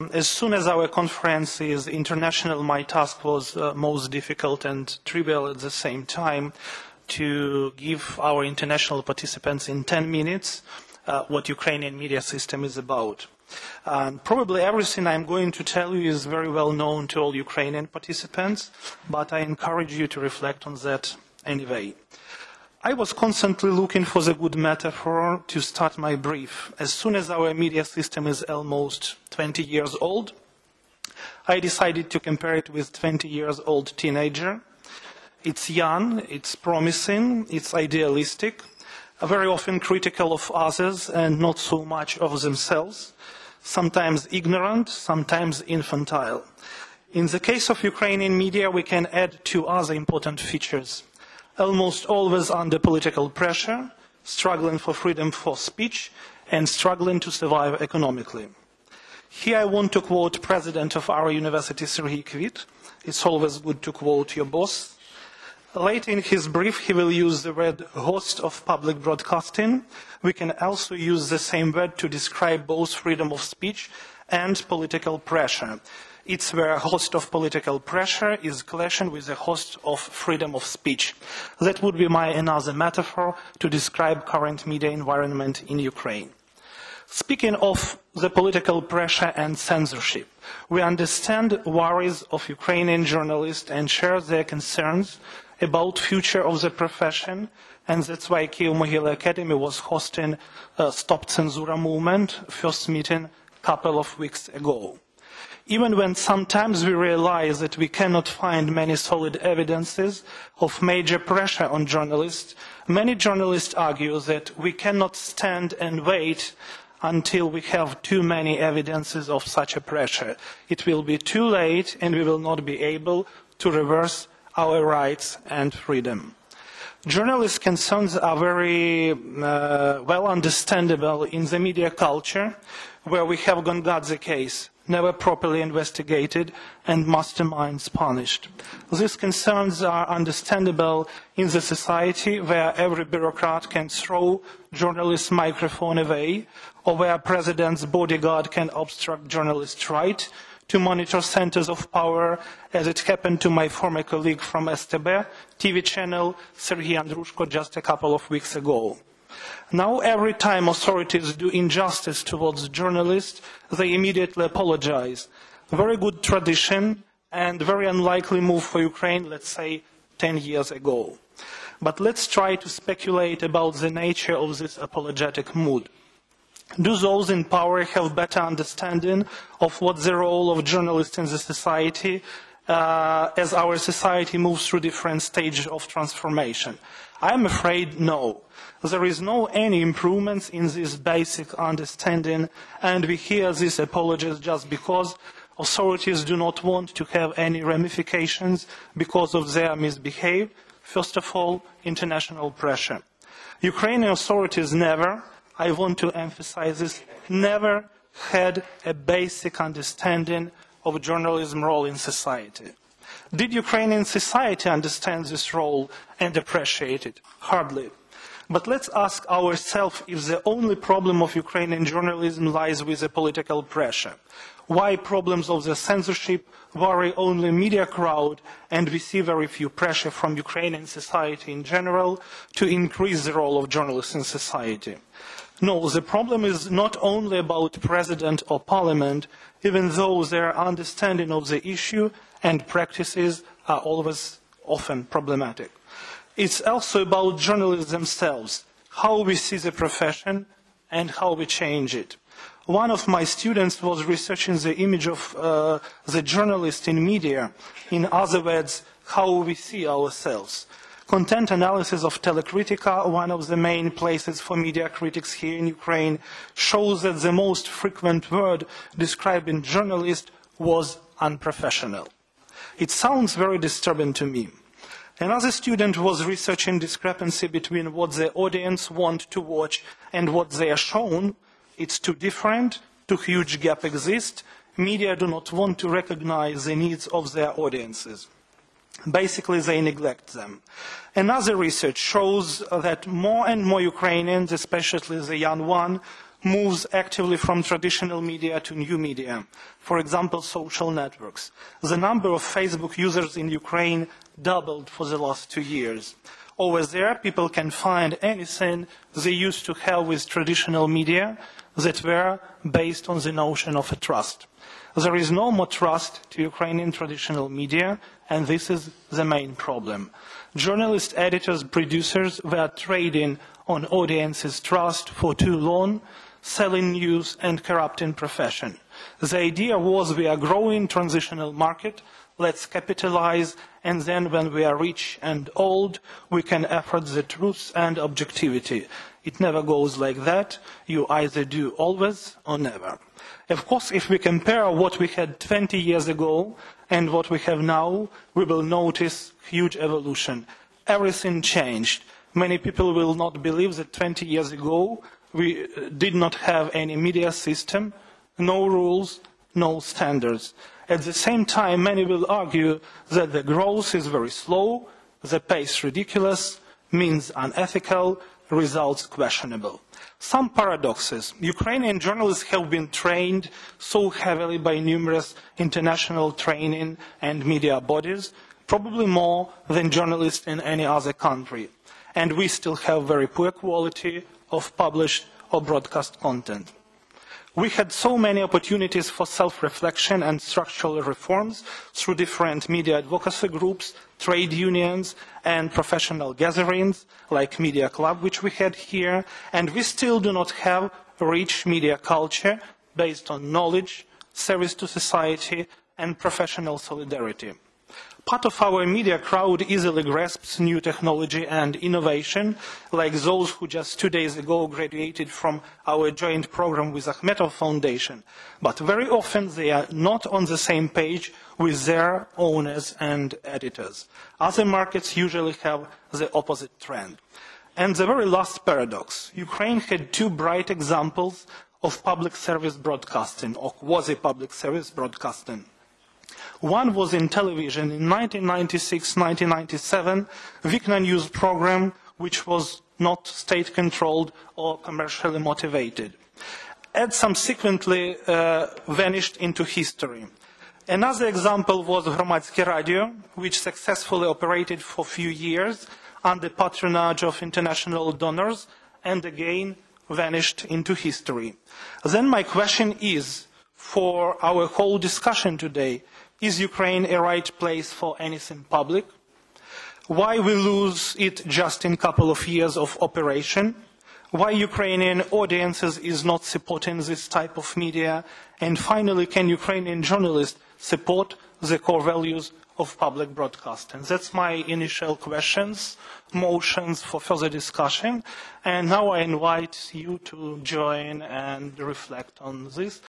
as soon as our conference is international, my task was most difficult and trivial at the same time to give our international participants in 10 minutes what Ukrainian media system is about. Probably everything I'm going to tell you is very well known to all Ukrainian participants, but I encourage you to reflect on that anyway. I was constantly looking for the good metaphor to start my brief. As soon as our media system is almost 20 years old, I decided to compare it with 20 years old teenager. It's young, it's promising, it's idealistic, very often critical of others and not so much of themselves, sometimes ignorant, sometimes infantile. In the case of Ukrainian media, we can add two other important features. Almost always under political pressure, struggling for freedom for speech, and struggling to survive economically. Here I want to quote President of our university, Serhiy Kvit. It's always good to quote your boss. Later in his brief, he will use the word host of public broadcasting. We can also use the same word to describe both freedom of speech and political pressure. It's where a host of political pressure is clashing with a host of freedom of speech. That would be my another metaphor to describe current media environment in Ukraine. Speaking of the political pressure and censorship, we understand worries of Ukrainian journalists and share their concerns about future of the profession, and that's why Kyiv-Mohyla Academy was hosting a Stop Censura movement first meeting a couple of weeks ago. Even when sometimes we realize that we cannot find many solid evidences of major pressure on journalists, many journalists argue that we cannot stand and wait until we have too many evidences of such a pressure. It will be too late and we will not be able to reverse our rights and freedom. Journalists' concerns are very well understandable in the media culture, where we have Gongadze case, never properly investigated and masterminds punished. These concerns are understandable in the society where every bureaucrat can throw journalist's microphone away, or where a president's bodyguard can obstruct journalists' right to monitor centers of power, as it happened to my former colleague from STB TV channel, Serhiy Andrushko, just a couple of weeks ago. Now, every time authorities do injustice towards journalists, they immediately apologize. Very good tradition and very unlikely move for Ukraine, let's say, 10 years ago. But let's try to speculate about the nature of this apologetic mood. Do those in power have better understanding of what the role of journalists in the society as our society moves through different stages of transformation? I am afraid no. There is no any improvements in this basic understanding, and we hear these apologies just because authorities do not want to have any ramifications because of their misbehavior. First of all, international pressure. Ukrainian authorities never, I want to emphasize this, never had a basic understanding of journalism's role in society. Did Ukrainian society understand this role and appreciate it? Hardly. But let's ask ourselves if the only problem of Ukrainian journalism lies with the political pressure. Why problems of the censorship worry only media crowd, and we see very few pressure from Ukrainian society in general to increase the role of journalists in society? No, the problem is not only about president or parliament, even though their understanding of the issue and practices are always often problematic. It's also about journalists themselves, how we see the profession and how we change it. One of my students was researching the image of the journalist in media, in other words, how we see ourselves. Content analysis of Telekritika, one of the main places for media critics here in Ukraine, shows that the most frequent word describing journalist was unprofessional. It sounds very disturbing to me. Another student was researching discrepancy between what the audience want to watch and what they are shown. It's too different, too huge gap exists. Media do not want to recognize the needs of their audiences. Basically, they neglect them. Another research shows that more and more Ukrainians, especially the young one, moves actively from traditional media to new media, for example, social networks. The number of Facebook users in Ukraine doubled for the last 2 years. Over there, people can find anything they used to have with traditional media that were based on the notion of a trust. There is no more trust to Ukrainian traditional media, and this is the main problem. Journalists, editors, producers were trading on audiences' trust for too long, selling news and corrupting profession. The idea was we are growing transitional market, let's capitalize, and then when we are rich and old, we can afford the truth and objectivity. It never goes like that. You either do always or never. Of course, if we compare what we had 20 years ago and what we have now, we will notice huge evolution. Everything changed. Many people will not believe that 20 years ago we did not have any media system, no rules, no standards. At the same time, many will argue that the growth is very slow, the pace ridiculous, means unethical, results questionable. Some paradoxes. Ukrainian journalists have been trained so heavily by numerous international training and media bodies, probably more than journalists in any other country. And we still have very poor quality of published or broadcast content. We had so many opportunities for self-reflection and structural reforms through different media advocacy groups, trade unions, and professional gatherings like Media Club, which we had here, and we still do not have a rich media culture based on knowledge, service to society, and professional solidarity. Part of our media crowd easily grasps new technology and innovation, like those who just 2 days ago graduated from our joint program with Akhmetov Foundation. But very often they are not on the same page with their owners and editors. Other markets usually have the opposite trend. And the very last paradox. Ukraine had 2 bright examples of public service broadcasting, or quasi-public service broadcasting. One was in television in 1996-1997, Vikna News program, which was not state-controlled or commercially motivated. And subsequently vanished into history. Another example was Hromadske Radio, which successfully operated for a few years under patronage of international donors and again vanished into history. Then my question is, for our whole discussion today, is Ukraine a right place for anything public? Why we lose it just in a couple of years of operation? Why Ukrainian audiences is not supporting this type of media? And finally, can Ukrainian journalists support the core values of public broadcasting? That's my initial questions, motions for further discussion. And now I invite you to join and reflect on this.